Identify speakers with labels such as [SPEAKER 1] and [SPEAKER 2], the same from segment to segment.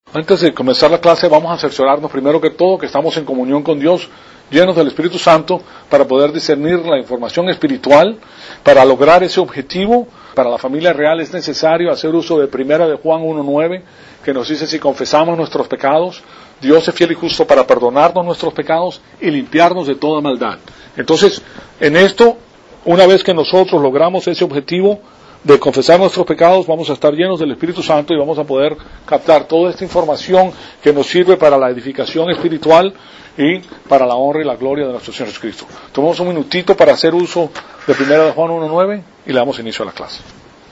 [SPEAKER 1] Antes de comenzar la clase vamos a cerciorarnos primero que todo que estamos en comunión con Dios, llenos del Espíritu Santo, para poder discernir la información espiritual. Para lograr ese objetivo, para la familia real es necesario hacer uso de 1 Juan 1:9, que nos dice: si confesamos nuestros pecados, Dios es fiel y justo para perdonarnos nuestros pecados y limpiarnos de toda maldad. Entonces, en esto, una vez que nosotros logramos ese objetivo de confesar nuestros pecados, vamos a estar llenos del Espíritu Santo y vamos a poder captar toda esta información que nos sirve para la edificación espiritual y para la honra y la gloria de nuestro Señor Jesucristo. Tomamos un minutito para hacer uso de 1 Juan 1:9 y le damos inicio a la clase.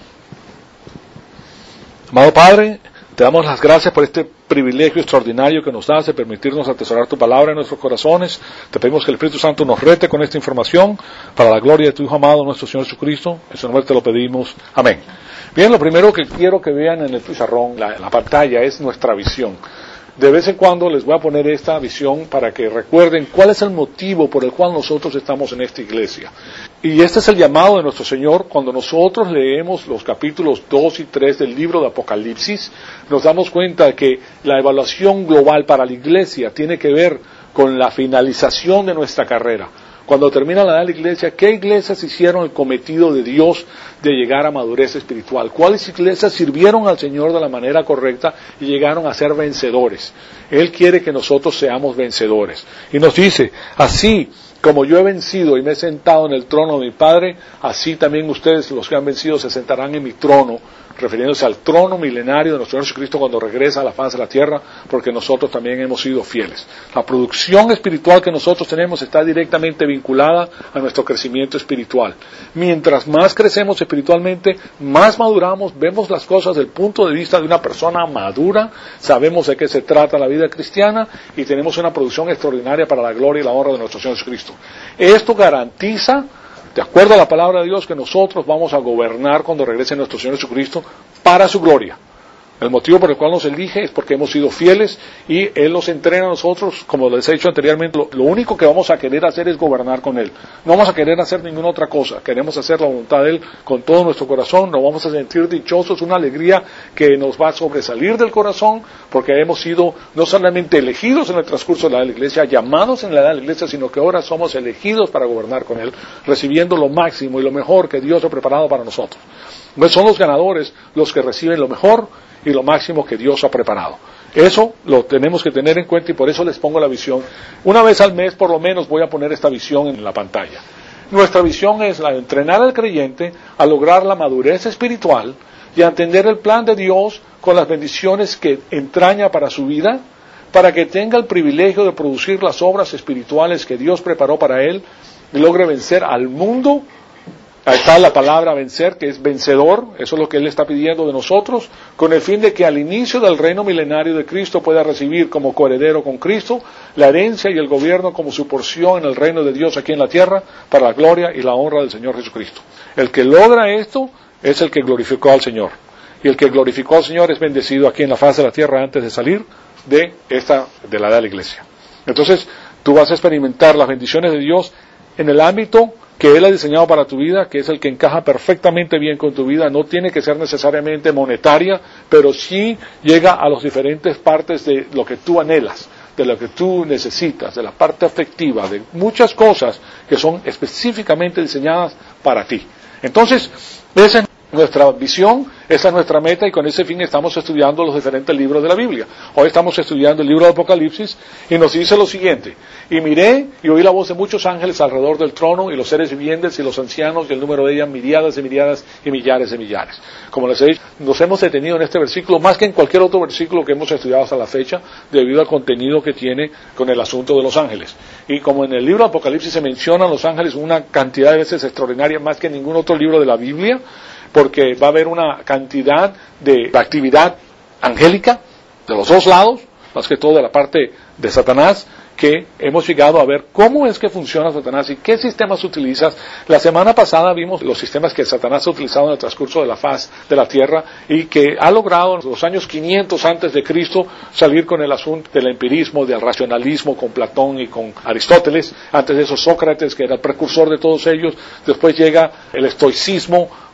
[SPEAKER 1] Amado Padre, te damos las gracias por este privilegio extraordinario que nos das de permitirnos atesorar tu palabra en nuestros corazones. Te pedimos que el Espíritu Santo nos rete con esta información para la gloria de tu Hijo amado, nuestro Señor Jesucristo. En su nombre te lo pedimos. Amén. Bien, lo primero que quiero que vean en el pizarrón, la pantalla, es nuestra visión. De vez en cuando les voy a poner esta visión para que recuerden cuál es el motivo por el cual nosotros estamos en esta iglesia. Y este es el llamado de nuestro Señor. Cuando nosotros leemos los capítulos 2 y 3 del libro de Apocalipsis, nos damos cuenta de que la evaluación global para la iglesia tiene que ver con la finalización de nuestra carrera. Cuando termina la edad de la iglesia, ¿qué iglesias hicieron el cometido de Dios de llegar a madurez espiritual? ¿Cuáles iglesias sirvieron al Señor de la manera correcta y llegaron a ser vencedores? Él quiere que nosotros seamos vencedores. Y nos dice: así como yo he vencido y me he sentado en el trono de mi Padre, así también ustedes, los que han vencido, se sentarán en mi trono, refiriéndose al trono milenario de nuestro Señor Jesucristo cuando regresa a la faz de la tierra, porque nosotros también hemos sido fieles. La producción espiritual que nosotros tenemos está directamente vinculada a nuestro crecimiento espiritual. Mientras más crecemos espiritualmente, más maduramos, vemos las cosas desde el punto de vista de una persona madura, sabemos de qué se trata la vida cristiana y tenemos una producción extraordinaria para la gloria y la honra de nuestro Señor Jesucristo. Esto garantiza, de acuerdo a la palabra de Dios, que nosotros vamos a gobernar cuando regrese nuestro Señor Jesucristo para su gloria. El motivo por el cual nos elige es porque hemos sido fieles y Él nos entrena a nosotros, como les he dicho anteriormente. Lo único que vamos a querer hacer es gobernar con Él. No vamos a querer hacer ninguna otra cosa. Queremos hacer la voluntad de Él con todo nuestro corazón. Nos vamos a sentir dichosos, una alegría que nos va a sobresalir del corazón, porque hemos sido no solamente elegidos en el transcurso de la edad de la iglesia, llamados en la edad de la iglesia, sino que ahora somos elegidos para gobernar con Él, recibiendo lo máximo y lo mejor que Dios ha preparado para nosotros. Pues son los ganadores los que reciben lo mejor y lo máximo que Dios ha preparado. Eso lo tenemos que tener en cuenta y por eso les pongo la visión. Una vez al mes por lo menos voy a poner esta visión en la pantalla. Nuestra visión es la de entrenar al creyente a lograr la madurez espiritual y a entender el plan de Dios con las bendiciones que entraña para su vida, para que tenga el privilegio de producir las obras espirituales que Dios preparó para él y logre vencer al mundo. Ahí está la palabra vencer, que es vencedor. Eso es lo que Él está pidiendo de nosotros, con el fin de que al inicio del reino milenario de Cristo pueda recibir como coheredero con Cristo la herencia y el gobierno como su porción en el reino de Dios aquí en la tierra, para la gloria y la honra del Señor Jesucristo. El que logra esto es el que glorificó al Señor. Y el que glorificó al Señor es bendecido aquí en la faz de la tierra antes de salir de la edad de la iglesia. Entonces, tú vas a experimentar las bendiciones de Dios en el ámbito que Él ha diseñado para tu vida, que es el que encaja perfectamente bien con tu vida. No tiene que ser necesariamente monetaria, pero sí llega a las diferentes partes de lo que tú anhelas, de lo que tú necesitas, de la parte afectiva, de muchas cosas que son específicamente diseñadas para ti. Entonces, esa es nuestra visión, esa es nuestra meta, y con ese fin estamos estudiando los diferentes libros de la Biblia. Hoy estamos estudiando el libro de Apocalipsis y nos dice lo siguiente: y miré y oí la voz de muchos ángeles alrededor del trono, y los seres vivientes y los ancianos, y el número de ellas miríadas de miríadas y millares de millares. Como les he dicho, nos hemos detenido en este versículo más que en cualquier otro versículo que hemos estudiado hasta la fecha, debido al contenido que tiene con el asunto de los ángeles. Y como en el libro de Apocalipsis se mencionan los ángeles una cantidad de veces extraordinaria, más que en ningún otro libro de la Biblia, porque va a haber una cantidad de actividad angélica de los dos lados, más que todo de la parte de Satanás, que hemos llegado a ver cómo es que funciona Satanás y qué sistemas utilizas. La semana pasada vimos los sistemas que Satanás ha utilizado en el transcurso de la faz de la tierra y que ha logrado en los años 500 antes de Cristo salir con el asunto del empirismo, del racionalismo con Platón y con Aristóteles. Antes de eso Sócrates, que era el precursor de todos ellos. Después llega el estoicismo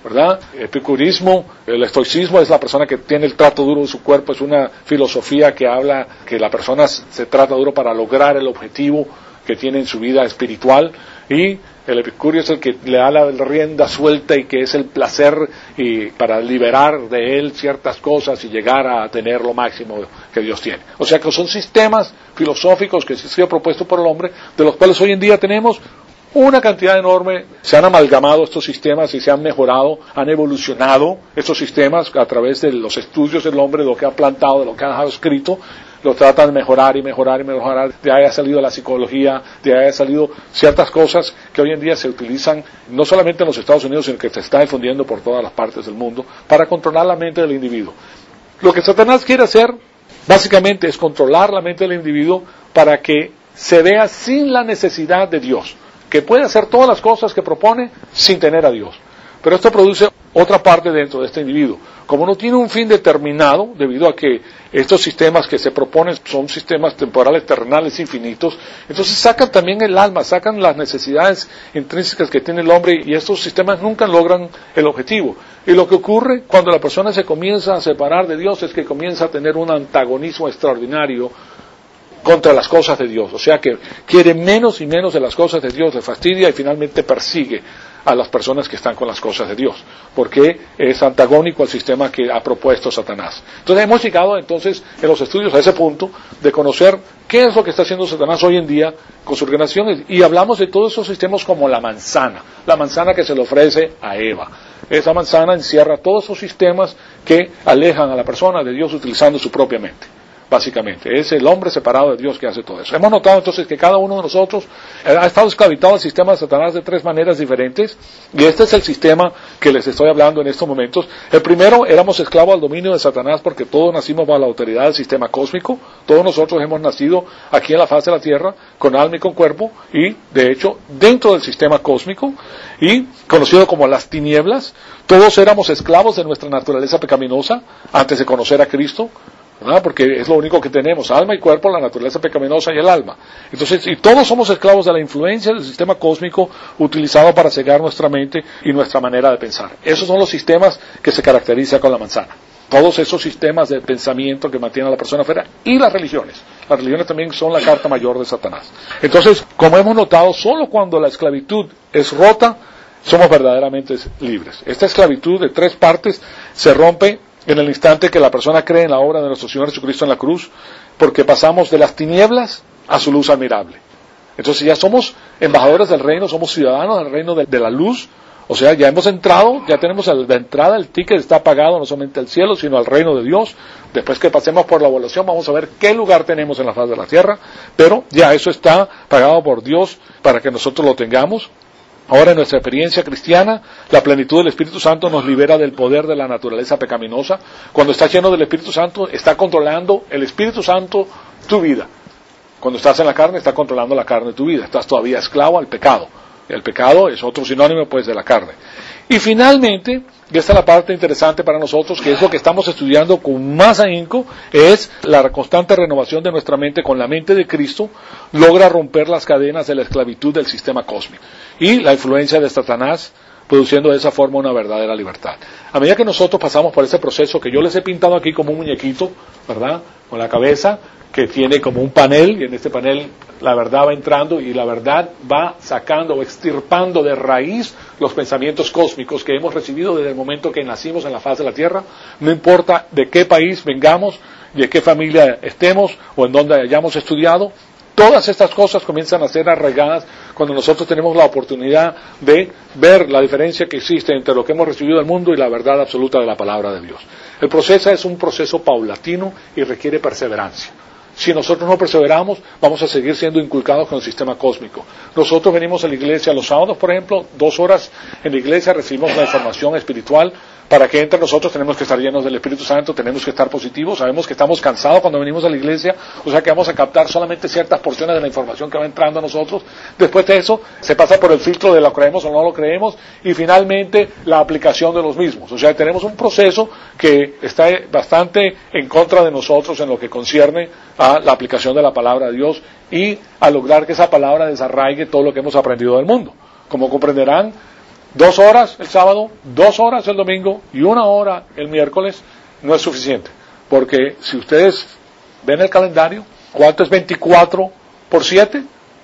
[SPEAKER 1] ¿verdad? El epicurismo, el estoicismo es la persona que tiene el trato duro de su cuerpo, es una filosofía que habla que la persona se trata duro para lograr el objetivo que tiene en su vida espiritual, y el epicurio es el que le da la rienda suelta y que es el placer y para liberar de él ciertas cosas y llegar a tener lo máximo que Dios tiene. O sea que son sistemas filosóficos que han sido propuestos por el hombre, de los cuales hoy en día tenemos una cantidad enorme. Se han amalgamado estos sistemas y se han mejorado, han evolucionado estos sistemas a través de los estudios del hombre, de lo que ha plantado, de lo que ha dejado escrito. Lo tratan de mejorar y mejorar y mejorar. De ahí ha salido la psicología, de ahí ha salido ciertas cosas que hoy en día se utilizan no solamente en los Estados Unidos, sino que se está difundiendo por todas las partes del mundo para controlar la mente del individuo. Lo que Satanás quiere hacer básicamente es controlar la mente del individuo para que se vea sin la necesidad de Dios, que puede hacer todas las cosas que propone sin tener a Dios. Pero esto produce otra parte dentro de este individuo. Como no tiene un fin determinado, debido a que estos sistemas que se proponen son sistemas temporales, terrenales, infinitos, entonces sacan también el alma, sacan las necesidades intrínsecas que tiene el hombre, y estos sistemas nunca logran el objetivo. Y lo que ocurre cuando la persona se comienza a separar de Dios es que comienza a tener un antagonismo extraordinario contra las cosas de Dios. O sea que quiere menos y menos de las cosas de Dios, le fastidia y finalmente persigue a las personas que están con las cosas de Dios, porque es antagónico al sistema que ha propuesto Satanás. Entonces hemos llegado entonces en los estudios a ese punto de conocer qué es lo que está haciendo Satanás hoy en día con sus organizaciones, y hablamos de todos esos sistemas como la manzana que se le ofrece a Eva. Esa manzana encierra todos esos sistemas que alejan a la persona de Dios utilizando su propia mente. Básicamente, es el hombre separado de Dios que hace todo eso. Hemos notado entonces que cada uno de nosotros ha estado esclavizado al sistema de Satanás de tres maneras diferentes, y este es el sistema que les estoy hablando en estos momentos. El primero, éramos esclavos al dominio de Satanás porque todos nacimos bajo la autoridad del sistema cósmico. Todos nosotros hemos nacido aquí en la faz de la tierra con alma y con cuerpo, y de hecho dentro del sistema cósmico, y conocido como las tinieblas. Todos éramos esclavos de nuestra naturaleza pecaminosa antes de conocer a Cristo, ¿verdad? Porque es lo único que tenemos, alma y cuerpo, la naturaleza pecaminosa y el alma. Entonces, y todos somos esclavos de la influencia del sistema cósmico utilizado para cegar nuestra mente y nuestra manera de pensar. Esos son los sistemas que se caracterizan con la manzana. Todos esos sistemas de pensamiento que mantienen a la persona afuera, y las religiones. Las religiones también son la carta mayor de Satanás. Entonces, como hemos notado, solo cuando la esclavitud es rota, somos verdaderamente libres. Esta esclavitud de tres partes se rompe en el instante que la persona cree en la obra de nuestro Señor Jesucristo en la cruz, porque pasamos de las tinieblas a su luz admirable. Entonces ya somos embajadores del reino, somos ciudadanos del reino de la luz. O sea, ya hemos entrado, ya tenemos la entrada, el ticket está pagado no solamente al cielo, sino al reino de Dios. Después que pasemos por la evaluación, vamos a ver qué lugar tenemos en la faz de la tierra, pero ya eso está pagado por Dios para que nosotros lo tengamos. Ahora, en nuestra experiencia cristiana, la plenitud del Espíritu Santo nos libera del poder de la naturaleza pecaminosa. Cuando estás lleno del Espíritu Santo, está controlando el Espíritu Santo tu vida. Cuando estás en la carne, está controlando la carne de tu vida. Estás todavía esclavo al pecado. El pecado es otro sinónimo, pues, de la carne. Y finalmente, y esta es la parte interesante para nosotros, que es lo que estamos estudiando con más ahínco, es la constante renovación de nuestra mente con la mente de Cristo, logra romper las cadenas de la esclavitud del sistema cósmico y la influencia de Satanás, produciendo de esa forma una verdadera libertad. A medida que nosotros pasamos por ese proceso que yo les he pintado aquí como un muñequito, ¿verdad?, con la cabeza, que tiene como un panel, y en este panel la verdad va entrando y la verdad va sacando o extirpando de raíz los pensamientos cósmicos que hemos recibido desde el momento que nacimos en la faz de la tierra. No importa de qué país vengamos, de qué familia estemos o en dónde hayamos estudiado, todas estas cosas comienzan a ser arraigadas cuando nosotros tenemos la oportunidad de ver la diferencia que existe entre lo que hemos recibido del mundo y la verdad absoluta de la palabra de Dios. El proceso es un proceso paulatino y requiere perseverancia. Si nosotros no perseveramos, vamos a seguir siendo inculcados con el sistema cósmico. Nosotros venimos a la iglesia los sábados, por ejemplo, 2 horas en la iglesia, recibimos la información espiritual. Para que entre nosotros tenemos que estar llenos del Espíritu Santo, tenemos que estar positivos, sabemos que estamos cansados cuando venimos a la iglesia, o sea que vamos a captar solamente ciertas porciones de la información que va entrando a nosotros. Después de eso, se pasa por el filtro de lo creemos o no lo creemos, y finalmente la aplicación de los mismos. O sea, tenemos un proceso que está bastante en contra de nosotros en lo que concierne a la aplicación de la palabra de Dios y a lograr que esa palabra desarraigue todo lo que hemos aprendido del mundo. Como comprenderán, 2 horas el sábado, 2 horas el domingo y 1 hora el miércoles no es suficiente. Porque si ustedes ven el calendario, ¿cuánto es 24 por 7?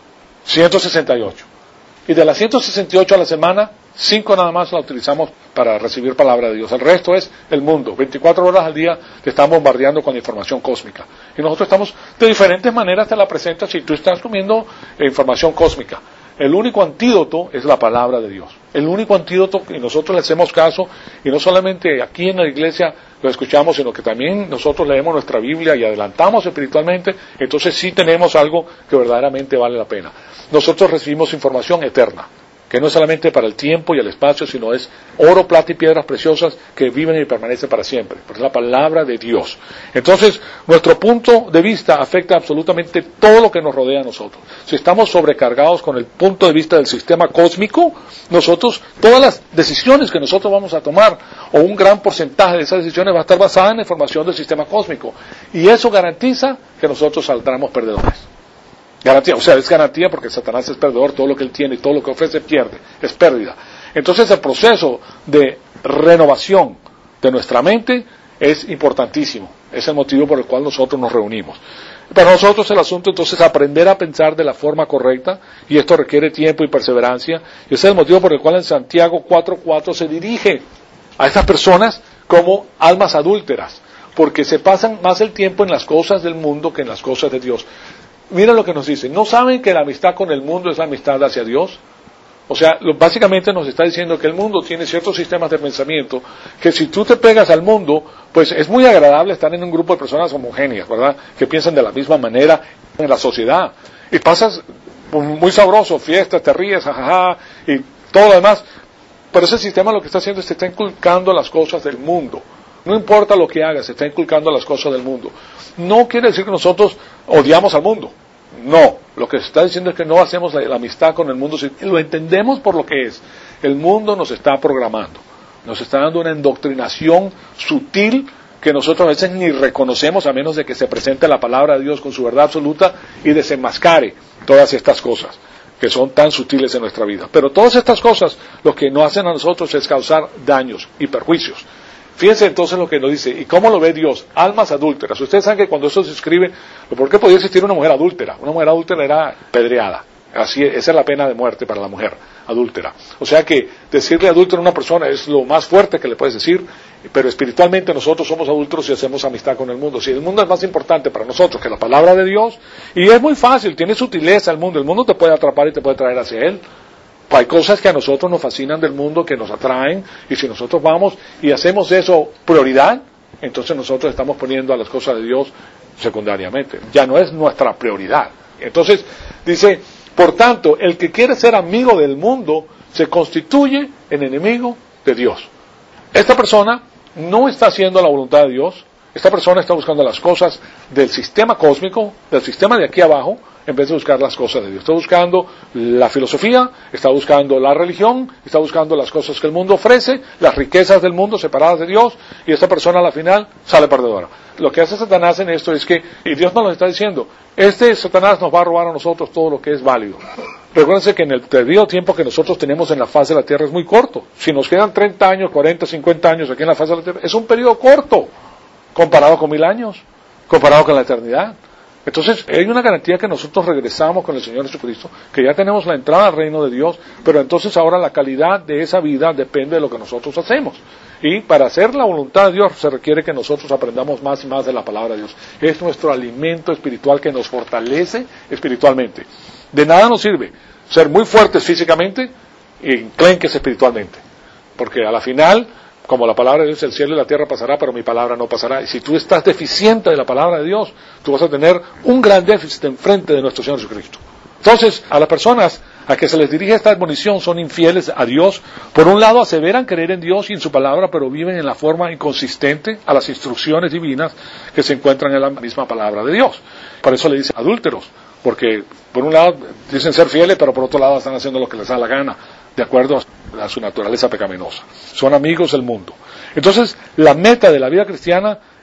[SPEAKER 1] 168. Y de las 168 a la semana, 5 nada más la utilizamos para recibir palabra de Dios. El resto es el mundo. 24 horas al día te están bombardeando con información cósmica. Y nosotros estamos, de diferentes maneras te la presentas si tú estás comiendo información cósmica. El único antídoto es la palabra de Dios. El único antídoto, y nosotros le hacemos caso, y no solamente aquí en la iglesia lo escuchamos, sino que también nosotros leemos nuestra Biblia y adelantamos espiritualmente, entonces sí tenemos algo que verdaderamente vale la pena. Nosotros recibimos información eterna, que no es solamente para el tiempo y el espacio, sino es oro, plata y piedras preciosas que viven y permanecen para siempre. Porque es la palabra de Dios. Entonces, nuestro punto de vista afecta absolutamente todo lo que nos rodea a nosotros. Si estamos sobrecargados con el punto de vista del sistema cósmico, nosotros, todas las decisiones que nosotros vamos a tomar, o un gran porcentaje de esas decisiones va a estar basada en la información del sistema cósmico. Y eso garantiza que nosotros saldremos perdedores. Garantía, o sea, es garantía porque Satanás es perdedor, todo lo que él tiene y todo lo que ofrece pierde, es pérdida. Entonces el proceso de renovación de nuestra mente es importantísimo, es el motivo por el cual nosotros nos reunimos. Para nosotros el asunto entonces es aprender a pensar de la forma correcta, y esto requiere tiempo y perseverancia, y ese es el motivo por el cual en Santiago 4:4 se dirige a estas personas como almas adúlteras, porque se pasan más el tiempo en las cosas del mundo que en las cosas de Dios. Mira lo que nos dice, ¿no saben que la amistad con el mundo es la amistad hacia Dios? O sea, básicamente nos está diciendo que el mundo tiene ciertos sistemas de pensamiento, que si tú te pegas al mundo, pues es muy agradable estar en un grupo de personas homogéneas, ¿verdad? Que piensan de la misma manera en la sociedad. Y pasas muy sabroso, fiestas, te ríes, jajaja, y todo lo demás. Pero ese sistema lo que está haciendo es que te está inculcando las cosas del mundo. No importa lo que hagas, se está inculcando las cosas del mundo. No quiere decir que nosotros odiamos al mundo. No, lo que se está diciendo es que no hacemos la amistad con el mundo, lo entendemos por lo que es. El mundo nos está programando, nos está dando una indoctrinación sutil que nosotros a veces ni reconocemos a menos de que se presente la palabra de Dios con su verdad absoluta y desenmascare todas estas cosas que son tan sutiles en nuestra vida. Pero todas estas cosas lo que nos hacen a nosotros es causar daños y perjuicios. Fíjense entonces lo que nos dice, ¿y cómo lo ve Dios? Almas adúlteras. Ustedes saben que cuando eso se escribe, ¿por qué podía existir una mujer adúltera? Una mujer adúltera era pedreada. Así, esa es la pena de muerte para la mujer adúltera. O sea que decirle adúltero a una persona es lo más fuerte que le puedes decir, pero espiritualmente nosotros somos adúlteros y hacemos amistad con el mundo. Si el mundo es más importante para nosotros que la palabra de Dios, y es muy fácil, tiene sutileza el mundo te puede atrapar y te puede traer hacia él. Hay cosas que a nosotros nos fascinan del mundo, que nos atraen, y si nosotros vamos y hacemos eso prioridad, entonces nosotros estamos poniendo a las cosas de Dios secundariamente. Ya no es nuestra prioridad. Entonces, dice, por tanto, el que quiere ser amigo del mundo se constituye en enemigo de Dios. Esta persona no está haciendo la voluntad de Dios, esta persona está buscando las cosas del sistema cósmico, del sistema de aquí abajo, en vez de buscar las cosas de Dios. Está buscando la filosofía, está buscando la religión, está buscando las cosas que el mundo ofrece, las riquezas del mundo separadas de Dios, y esta persona a la final sale perdedora. Lo que hace Satanás en esto es que, y Dios nos lo está diciendo, Satanás nos va a robar a nosotros todo lo que es válido. Recuérdense que en el periodo de tiempo que nosotros tenemos en la faz de la tierra es muy corto. Si nos quedan 30 años, 40, 50 años aquí en la faz de la tierra, es un periodo corto, comparado con 1000 años, comparado con la eternidad. Entonces, hay una garantía que nosotros regresamos con el Señor Jesucristo, que ya tenemos la entrada al reino de Dios, pero entonces ahora la calidad de esa vida depende de lo que nosotros hacemos. Y para hacer la voluntad de Dios se requiere que nosotros aprendamos más y más de la palabra de Dios. Es nuestro alimento espiritual que nos fortalece espiritualmente. De nada nos sirve ser muy fuertes físicamente y enclenques espiritualmente, porque a la final, como la palabra de Dios, el cielo y la tierra pasará, pero mi palabra no pasará. Y si tú estás deficiente de la palabra de Dios, tú vas a tener un gran déficit enfrente de nuestro Señor Jesucristo. Entonces, a las personas a que se les dirige esta admonición son infieles a Dios. Por un lado, aseveran creer en Dios y en su palabra, pero viven en la forma inconsistente a las instrucciones divinas que se encuentran en la misma palabra de Dios. Por eso le dicen adúlteros, porque por un lado dicen ser fieles, pero por otro lado están haciendo lo que les da la gana, de acuerdo a su naturaleza pecaminosa. Son amigos del mundo. Entonces, la meta de la vida cristiana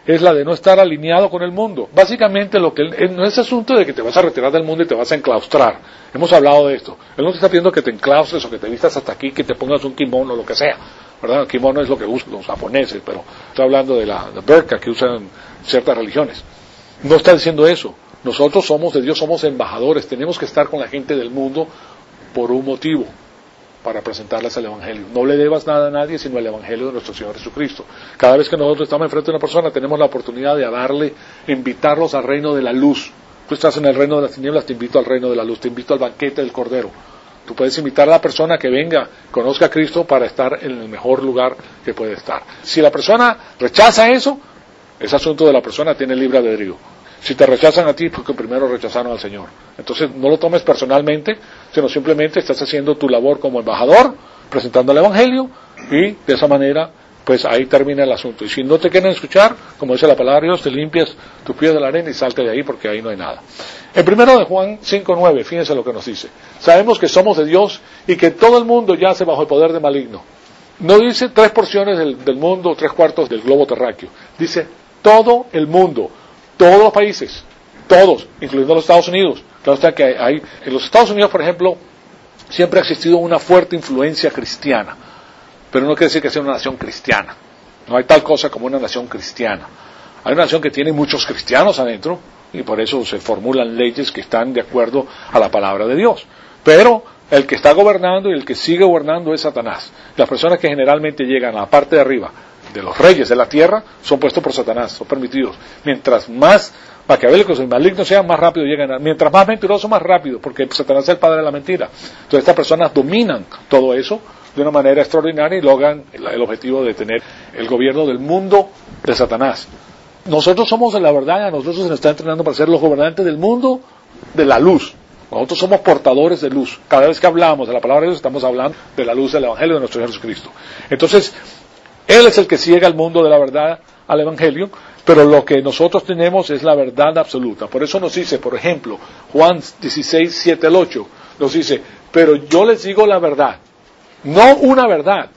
[SPEAKER 1] es la de no estar alineado con el mundo. Básicamente no es asunto de que te vas a retirar del mundo y te vas a enclaustrar. Hemos hablado de esto. Él no te está pidiendo que te enclaustres o que te vistas hasta aquí, que te pongas un kimono o lo que sea, ¿verdad? El kimono es lo que usan los japoneses, pero estoy hablando de la burka que usan ciertas religiones. No está diciendo eso. Nosotros somos de Dios, somos embajadores, tenemos que estar con la gente del mundo por un motivo, para presentarles el Evangelio. No le debas nada a nadie sino el Evangelio de nuestro Señor Jesucristo. Cada vez que nosotros estamos enfrente de una persona tenemos la oportunidad de invitarlos al reino de la luz. Tú estás en el reino de las tinieblas, te invito al reino de la luz, te invito al banquete del Cordero. Tú puedes invitar a la persona que venga, conozca a Cristo para estar en el mejor lugar que puede estar. Si la persona rechaza eso, ese asunto de la persona tiene libre albedrío. Si te rechazan a ti, porque primero rechazaron al Señor. Entonces no lo tomes personalmente, sino simplemente estás haciendo tu labor como embajador, presentando el Evangelio, y de esa manera, pues ahí termina el asunto. Y si no te quieren escuchar, como dice la palabra de Dios, te limpias tus pies de la arena y salte de ahí, porque ahí no hay nada. En 1 de Juan 5:9, fíjense lo que nos dice. Sabemos que somos de Dios y que todo el mundo yace bajo el poder del maligno. No dice 3 porciones del mundo, 3/4 del globo terráqueo. Dice todo el mundo. Todos los países, todos, incluyendo los Estados Unidos. Claro está que en los Estados Unidos, por ejemplo, siempre ha existido una fuerte influencia cristiana, pero no quiere decir que sea una nación cristiana. No hay tal cosa como una nación cristiana. Hay una nación que tiene muchos cristianos adentro, y por eso se formulan leyes que están de acuerdo a la palabra de Dios. Pero el que está gobernando y el que sigue gobernando es Satanás. Las personas que generalmente llegan a la parte de arriba, de los reyes de la tierra, son puestos por Satanás, son permitidos. Mientras más maquiavélicos y malignos sean, más rápido llegan. Mientras más mentirosos, más rápido, porque Satanás es el padre de la mentira. Entonces estas personas dominan todo eso de una manera extraordinaria y logran el objetivo de tener el gobierno del mundo de Satanás. Nosotros somos de la verdad, a nosotros se nos está entrenando para ser los gobernantes del mundo de la luz. Nosotros somos portadores de luz. Cada vez que hablamos de la palabra de Dios, estamos hablando de la luz del Evangelio de nuestro Señor Jesucristo. Entonces, Él es el que ciega al mundo de la verdad al Evangelio, pero lo que nosotros tenemos es la verdad absoluta. Por eso nos dice, por ejemplo, Juan 16, 7 al 8, nos dice, pero yo les digo la verdad, no una verdad,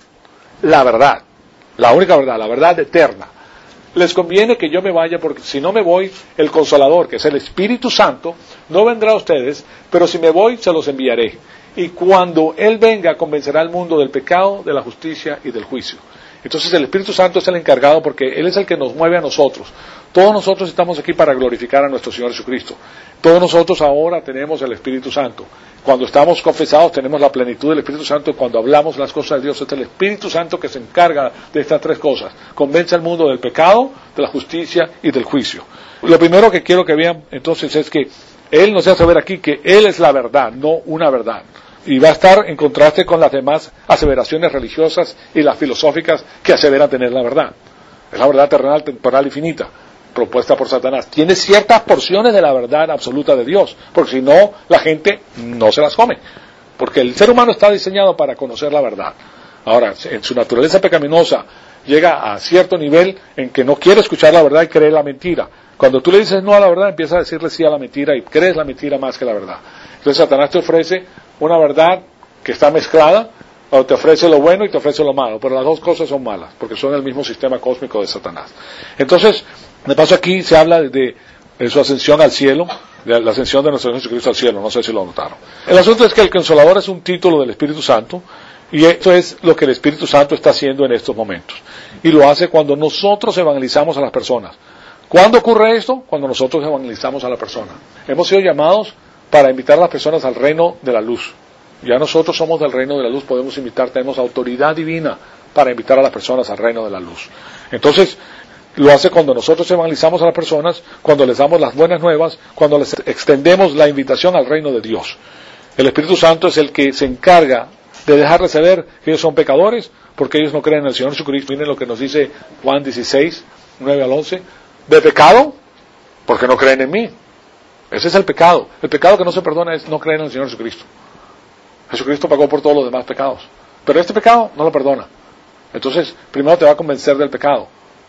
[SPEAKER 1] la única verdad, la verdad eterna. Les conviene que yo me vaya, porque si no me voy, el Consolador, que es el Espíritu Santo, no vendrá a ustedes, pero si me voy, se los enviaré. Y cuando Él venga, convencerá al mundo del pecado, de la justicia y del juicio. Entonces el Espíritu Santo es el encargado porque Él es el que nos mueve a nosotros. Todos nosotros estamos aquí para glorificar a nuestro Señor Jesucristo. Todos nosotros ahora tenemos el Espíritu Santo. Cuando estamos confesados tenemos la plenitud del Espíritu Santo. Cuando hablamos las cosas de Dios es el Espíritu Santo que se encarga de estas 3 cosas. Convence al mundo del pecado, de la justicia y del juicio. Lo primero que quiero que vean entonces es que Él nos hace ver aquí que Él es la verdad, no una verdad. Y va a estar en contraste con las demás aseveraciones religiosas y las filosóficas que aseveran tener la verdad. Es la verdad terrenal, temporal y finita, propuesta por Satanás. Tiene ciertas porciones de la verdad absoluta de Dios, porque si no, la gente no se las come. Porque el ser humano está diseñado para conocer la verdad. Ahora, en su naturaleza pecaminosa, llega a cierto nivel en que no quiere escuchar la verdad y cree la mentira. Cuando tú le dices no a la verdad, empieza a decirle sí a la mentira y crees la mentira más que la verdad. Entonces Satanás te ofrece una verdad que está mezclada, o te ofrece lo bueno y te ofrece lo malo, pero las 2 cosas son malas, porque son el mismo sistema cósmico de Satanás. Entonces, de paso aquí se habla de su ascensión al cielo, de la ascensión de nuestro Señor Jesucristo al cielo, no sé si lo notaron. El asunto es que el Consolador es un título del Espíritu Santo, y esto es lo que el Espíritu Santo está haciendo en estos momentos. Y lo hace cuando nosotros evangelizamos a las personas. ¿Cuándo ocurre esto? Cuando nosotros evangelizamos a la persona. Hemos sido llamados para invitar a las personas al reino de la luz. Ya nosotros somos del reino de la luz, podemos invitar, tenemos autoridad divina para invitar a las personas al reino de la luz. Entonces, lo hace cuando nosotros evangelizamos a las personas, cuando les damos las buenas nuevas, cuando les extendemos la invitación al reino de Dios. El Espíritu Santo es el que se encarga de dejarles saber que ellos son pecadores, porque ellos no creen en el Señor Jesucristo. Miren lo que nos dice Juan 16, 9 al 11. ¿De pecado? Porque no creen en mí. Ese es el pecado. El pecado que no se perdona es no creer en el Señor Jesucristo. Jesucristo pagó por todos los demás pecados. Pero este pecado no lo perdona. Entonces, primero te va a convencer del pecado.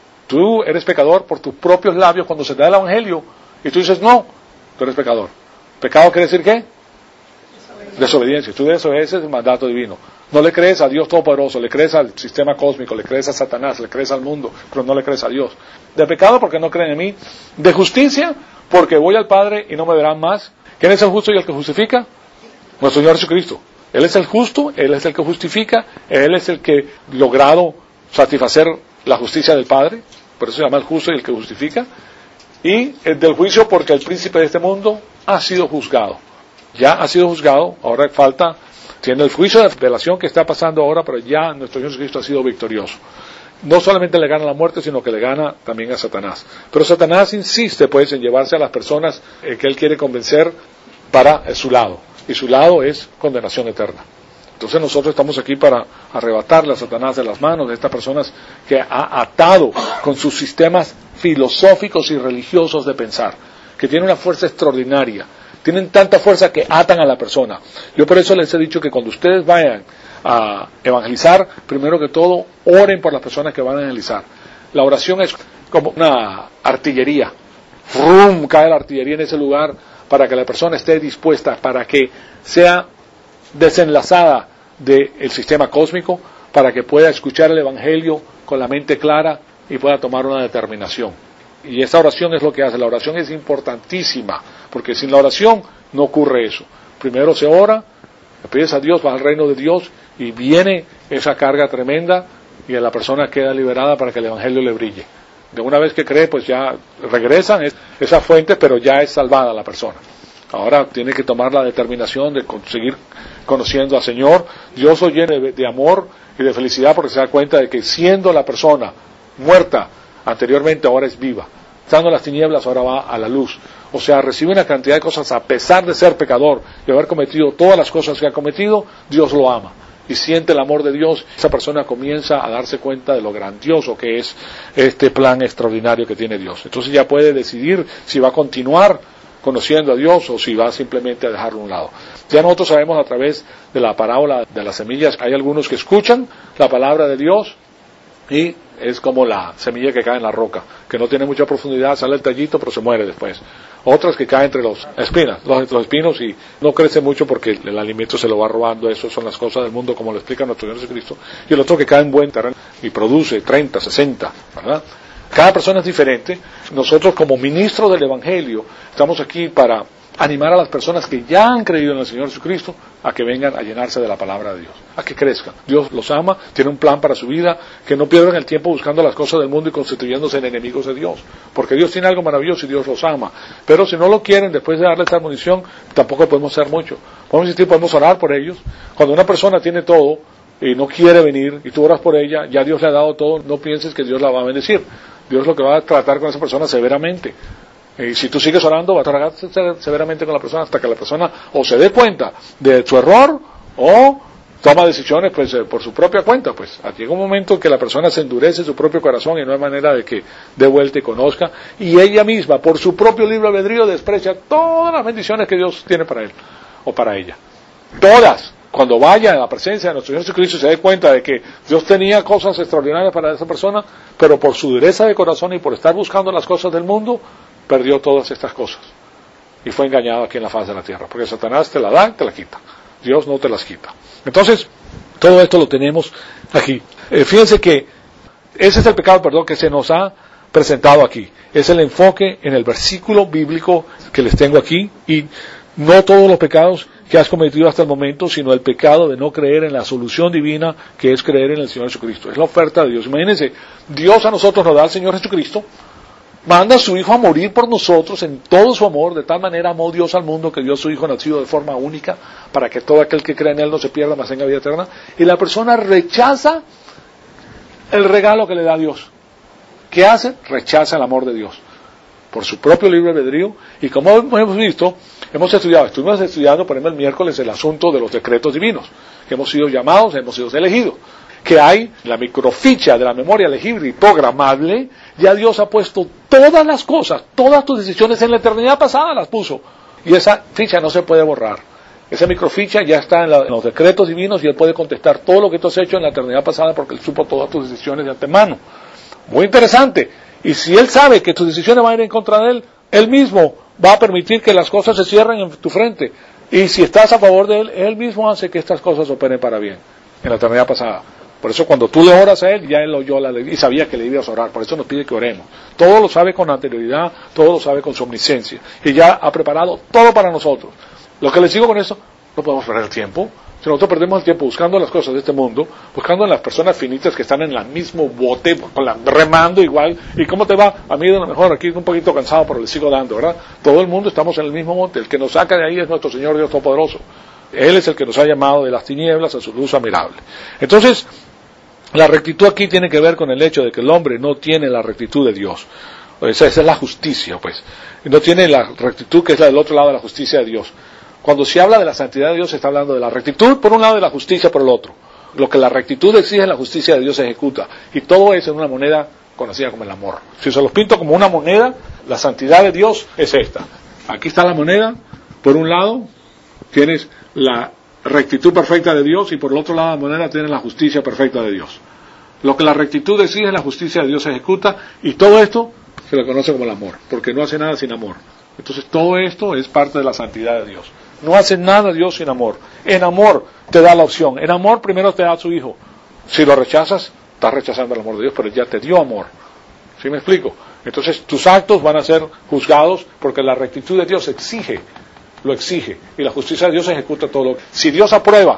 [SPEAKER 1] Tú eres pecador por tus propios labios cuando se te da el Evangelio y tú dices, no, tú eres pecador. ¿Pecado quiere decir qué? Desobediencia. Tú desobedeces el mandato divino. No le crees a Dios Todopoderoso, le crees al sistema cósmico, le crees a Satanás, le crees al mundo, pero no le crees a Dios. De pecado porque no creen en mí. De justicia porque voy al Padre y no me verán más. ¿Quién es el justo y el que justifica? Nuestro Señor Jesucristo. Él es el justo, Él es el que justifica, Él es el que logrado satisfacer la justicia del Padre, por eso se llama el justo y el que justifica. Y el del juicio porque el príncipe de este mundo ha sido juzgado. Ya ha sido juzgado, ahora falta, tiene el juicio de revelación que está pasando ahora, pero ya nuestro Señor Jesucristo ha sido victorioso. No solamente le gana la muerte, sino que le gana también a Satanás. Pero Satanás insiste pues en llevarse a las personas que él quiere convencer para su lado. Y su lado es condenación eterna. Entonces nosotros estamos aquí para arrebatarle a Satanás de las manos de estas personas que ha atado con sus sistemas filosóficos y religiosos de pensar, que tienen una fuerza extraordinaria, tienen tanta fuerza que atan a la persona. Yo por eso les he dicho que cuando ustedes vayan a evangelizar, primero que todo, oren por las personas que van a evangelizar. La oración es como una artillería. ¡Rum! Cae la artillería en ese lugar para que la persona esté dispuesta, para que sea desenlazada del sistema cósmico, para que pueda escuchar el Evangelio con la mente clara y pueda tomar una determinación. Y esta oración es lo que hace. La oración es importantísima, porque sin la oración no ocurre eso. Primero se ora, le pides a Dios, vas al reino de Dios y viene esa carga tremenda y la persona queda liberada para que el Evangelio le brille. De una vez que cree, pues ya regresan esa fuente, pero ya es salvada la persona. Ahora tiene que tomar la determinación de seguir conociendo al Señor. Dios lo llena de amor y de felicidad porque se da cuenta de que siendo la persona muerta anteriormente, ahora es viva. Estando en las tinieblas, ahora va a la luz. O sea, recibe una cantidad de cosas a pesar de ser pecador y haber cometido todas las cosas que ha cometido, Dios lo ama. Y siente el amor de Dios, esa persona comienza a darse cuenta de lo grandioso que es este plan extraordinario que tiene Dios. Entonces ya puede decidir si va a continuar conociendo a Dios o si va simplemente a dejarlo a un lado. Ya nosotros sabemos a través de la parábola de las semillas, hay algunos que escuchan la palabra de Dios y es como la semilla que cae en la roca, que no tiene mucha profundidad, sale el tallito pero se muere después. Otras que caen entre los espinos y no crece mucho porque el alimento se lo va robando. Eso son las cosas del mundo como lo explica nuestro Señor Jesucristo. Y el otro que cae en buen terreno y produce 30, 60, ¿verdad? Cada persona es diferente. Nosotros como ministros del Evangelio estamos aquí para animar a las personas que ya han creído en el Señor Jesucristo a que vengan a llenarse de la palabra de Dios, a que crezcan. Dios los ama, tiene un plan para su vida, que no pierdan el tiempo buscando las cosas del mundo y constituyéndose en enemigos de Dios, porque Dios tiene algo maravilloso y Dios los ama. Pero si no lo quieren, después de darles esta munición, tampoco podemos hacer mucho. Podemos insistir, podemos orar por ellos. Cuando una persona tiene todo y no quiere venir y tú oras por ella, ya Dios le ha dado todo, no pienses que Dios la va a bendecir. Dios lo que va a tratar con esa persona severamente. Y si tú sigues orando, va a tratar severamente con la persona hasta que la persona o se dé cuenta de su error o toma decisiones pues por su propia cuenta. Pues llega un momento en que la persona se endurece su propio corazón y no hay manera de que dé vuelta y conozca. Y ella misma, por su propio libre albedrío, desprecia todas las bendiciones que Dios tiene para él o para ella. Todas. Cuando vaya a la presencia de nuestro Señor Jesucristo y se dé cuenta de que Dios tenía cosas extraordinarias para esa persona, pero por su dureza de corazón y por estar buscando las cosas del mundo, perdió todas estas cosas. Y fue engañado aquí en la faz de la tierra. Porque Satanás te la da y te la quita. Dios no te las quita. Entonces, todo esto lo tenemos aquí. Fíjense que ese es el pecado, que se nos ha presentado aquí. Es el enfoque en el versículo bíblico que les tengo aquí. Y no todos los pecados que has cometido hasta el momento, sino el pecado de no creer en la solución divina, que es creer en el Señor Jesucristo. Es la oferta de Dios. Imagínense, Dios a nosotros nos da al Señor Jesucristo, manda a su Hijo a morir por nosotros en todo su amor, de tal manera amó Dios al mundo que dio a su Hijo nacido de forma única, para que todo aquel que cree en Él no se pierda, mas tenga vida eterna. Y la persona rechaza el regalo que le da Dios. ¿Qué hace? Rechaza el amor de Dios, por su propio libre albedrío. Y como hemos visto, estuvimos estudiando, por ejemplo, el miércoles el asunto de los decretos divinos, que hemos sido llamados, hemos sido elegidos, que hay la microficha de la memoria legible y programable. Ya Dios ha puesto todas las cosas, todas tus decisiones en la eternidad pasada las puso, y esa ficha no se puede borrar. Esa microficha ya está en los decretos divinos y Él puede contestar todo lo que tú has hecho en la eternidad pasada porque Él supo todas tus decisiones de antemano. Muy interesante. Y si Él sabe que tus decisiones van a ir en contra de Él, Él mismo va a permitir que las cosas se cierren en tu frente. Y si estás a favor de Él mismo hace que estas cosas operen para bien, en la eternidad pasada. Por eso cuando tú le oras a Él, ya Él oyó la ley y sabía que le ibas a orar. Por eso nos pide que oremos. Todo lo sabe con anterioridad, todo lo sabe con su omnisciencia. Y ya ha preparado todo para nosotros. Lo que les digo con esto, no podemos perder el tiempo. Si nosotros perdemos el tiempo buscando las cosas de este mundo, buscando en las personas finitas que están en el mismo bote, remando igual, ¿y cómo te va? A mí de lo mejor aquí un poquito cansado, pero le sigo dando, ¿verdad? Todo el mundo estamos en el mismo bote, el que nos saca de ahí es nuestro Señor Dios Todopoderoso. Él es el que nos ha llamado de las tinieblas a su luz admirable. Entonces, la rectitud aquí tiene que ver con el hecho de que el hombre no tiene la rectitud de Dios. Esa es la justicia, pues. No tiene la rectitud que es la del otro lado de la justicia de Dios. Cuando se habla de la santidad de Dios, se está hablando de la rectitud por un lado y la justicia por el otro. Lo que la rectitud exige, la justicia de Dios se ejecuta. Y todo eso en una moneda conocida como el amor. Si se los pinto como una moneda, la santidad de Dios es esta. Aquí está la moneda, por un lado tienes la rectitud perfecta de Dios y por el otro lado de la moneda tienes la justicia perfecta de Dios. Lo que la rectitud exige, la justicia de Dios se ejecuta y todo esto se le conoce como el amor, porque no hace nada sin amor. Entonces todo esto es parte de la santidad de Dios. No hace nada Dios sin amor. En amor te da la opción. En amor primero te da a su Hijo. Si lo rechazas, estás rechazando el amor de Dios, pero ya te dio amor. ¿Sí me explico? Entonces tus actos van a ser juzgados porque la rectitud de Dios lo exige. Y la justicia de Dios ejecuta todo lo que... Si Dios aprueba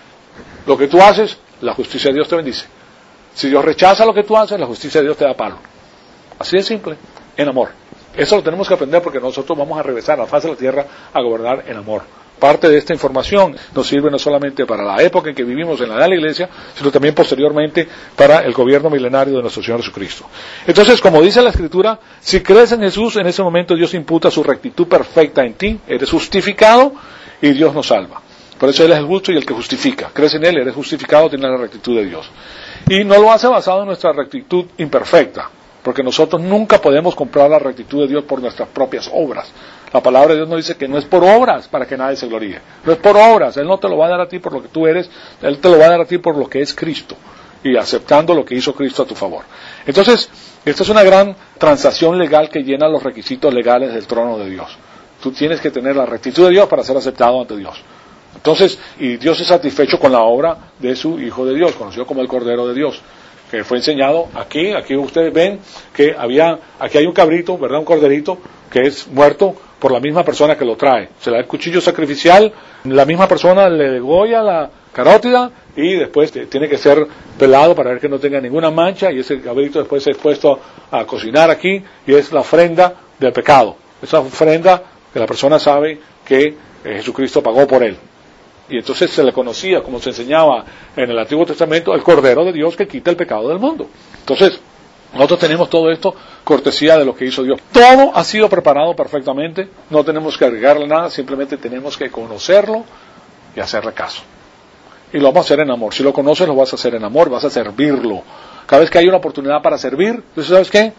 [SPEAKER 1] lo que tú haces, la justicia de Dios te bendice. Si Dios rechaza lo que tú haces, la justicia de Dios te da palo. Así de simple, en amor. Eso lo tenemos que aprender porque nosotros vamos a regresar a la faz de la tierra a gobernar en amor. Parte de esta información nos sirve no solamente para la época en que vivimos en la edad de la iglesia, sino también posteriormente para el gobierno milenario de nuestro Señor Jesucristo. Entonces, como dice la Escritura, si crees en Jesús, en ese momento Dios imputa su rectitud perfecta en ti, eres justificado y Dios nos salva. Por eso Él es el justo y el que justifica. Crees en Él, eres justificado, tienes la rectitud de Dios. Y no lo hace basado en nuestra rectitud imperfecta, porque nosotros nunca podemos comprar la rectitud de Dios por nuestras propias obras. La palabra de Dios nos dice que no es por obras para que nadie se gloríe. No es por obras. Él no te lo va a dar a ti por lo que tú eres. Él te lo va a dar a ti por lo que es Cristo. Y aceptando lo que hizo Cristo a tu favor. Entonces, esta es una gran transacción legal que llena los requisitos legales del trono de Dios. Tú tienes que tener la rectitud de Dios para ser aceptado ante Dios. Entonces, y Dios es satisfecho con la obra de su Hijo de Dios, conocido como el Cordero de Dios, que fue enseñado aquí ustedes ven que aquí hay un cabrito, ¿verdad? Un corderito que es muerto por la misma persona que lo trae. Se le da el cuchillo sacrificial, la misma persona le degolla la carótida y después tiene que ser pelado para ver que no tenga ninguna mancha y ese cabrito después es puesto a cocinar aquí y es la ofrenda del pecado. Esa ofrenda que la persona sabe que Jesucristo pagó por él. Y entonces se le conocía, como se enseñaba en el Antiguo Testamento, el Cordero de Dios que quita el pecado del mundo. Entonces, nosotros tenemos todo esto cortesía de lo que hizo Dios. Todo ha sido preparado perfectamente, no tenemos que agregarle nada, simplemente tenemos que conocerlo y hacerle caso. Y lo vamos a hacer en amor. Si lo conoces, lo vas a hacer en amor, vas a servirlo. Cada vez que hay una oportunidad para servir, entonces, ¿sabes qué?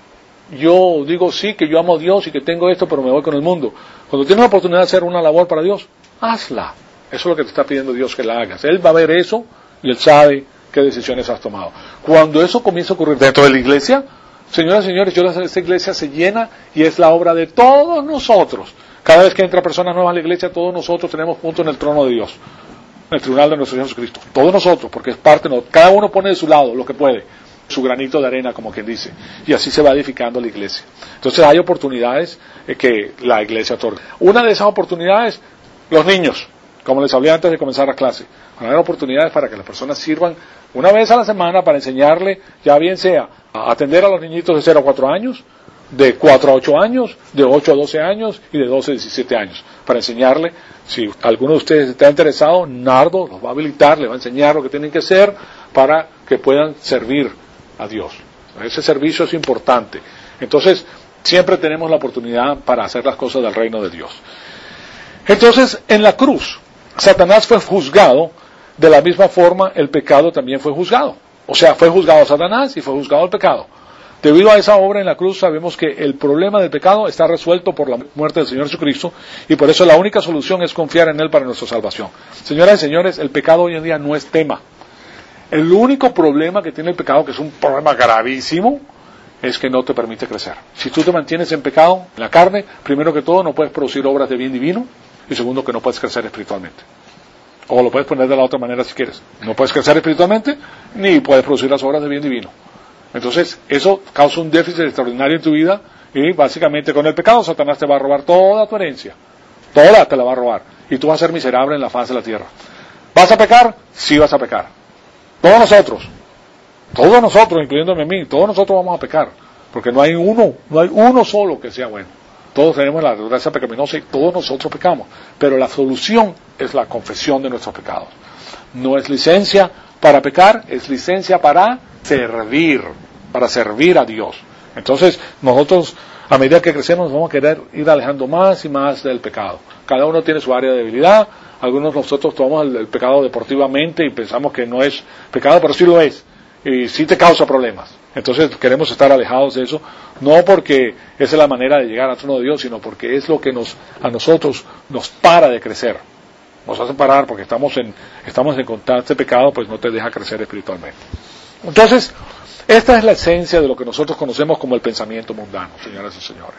[SPEAKER 1] Yo digo sí, que yo amo a Dios y que tengo esto, pero me voy con el mundo. Cuando tienes la oportunidad de hacer una labor para Dios, hazla. Eso es lo que te está pidiendo Dios que la hagas. Él va a ver eso y Él sabe qué decisiones has tomado. Cuando eso comienza a ocurrir dentro de la iglesia, señoras y señores, esta iglesia se llena y es la obra de todos nosotros. Cada vez que entra personas nuevas a la iglesia, todos nosotros tenemos punto en el trono de Dios, en el tribunal de nuestro Señor Jesucristo. Todos nosotros, porque es parte, cada uno pone de su lado lo que puede, su granito de arena, como quien dice, y así se va edificando la iglesia. Entonces hay oportunidades que la iglesia otorga. Una de esas oportunidades, los niños. Como les hablé antes de comenzar la clase, van a haber oportunidades para que las personas sirvan una vez a la semana para enseñarle, ya bien sea a atender a los niñitos de 0 a 4 años, de 4 a 8 años, de 8 a 12 años y de 12 a 17 años. Para enseñarle, si alguno de ustedes está interesado, Nardo los va a habilitar, le va a enseñar lo que tienen que hacer para que puedan servir a Dios. Ese servicio es importante. Entonces, siempre tenemos la oportunidad para hacer las cosas del reino de Dios. Entonces, en la cruz, Satanás fue juzgado, de la misma forma el pecado también fue juzgado. O sea, fue juzgado Satanás y fue juzgado el pecado. Debido a esa obra en la cruz sabemos que el problema del pecado está resuelto por la muerte del Señor Jesucristo y por eso la única solución es confiar en Él para nuestra salvación. Señoras y señores, el pecado hoy en día no es tema. El único problema que tiene el pecado, que es un problema gravísimo, es que no te permite crecer. Si tú te mantienes en pecado, en la carne, primero que todo no puedes producir obras de bien divino. y segundo, que no puedes crecer espiritualmente. O lo puedes poner de la otra manera si quieres. No puedes crecer espiritualmente, ni puedes producir las obras de bien divino. Entonces, eso causa un déficit extraordinario en tu vida, y básicamente con el pecado Satanás te va a robar toda tu herencia. Toda te la va a robar. Y tú vas a ser miserable en la faz de la tierra. ¿Vas a pecar? Sí vas a pecar. Todos nosotros, incluyéndome a mí, todos nosotros vamos a pecar. Porque no hay uno solo que sea bueno. Todos tenemos la naturaleza pecaminosa y todos nosotros pecamos. Pero la solución es la confesión de nuestros pecados. No es licencia para pecar, es licencia para servir a Dios. Entonces, nosotros, a medida que crecemos, vamos a querer ir alejando más y más del pecado. Cada uno tiene su área de debilidad. Algunos de nosotros tomamos el pecado deportivamente y pensamos que no es pecado, pero sí lo es. Y sí te causa problemas. Entonces queremos estar alejados de eso, no porque esa es la manera de llegar al trono de Dios, sino porque es lo que a nosotros nos para de crecer. Nos hace parar porque estamos en constante pecado, pues no te deja crecer espiritualmente. Entonces, esta es la esencia de lo que nosotros conocemos como el pensamiento mundano, señoras y señores.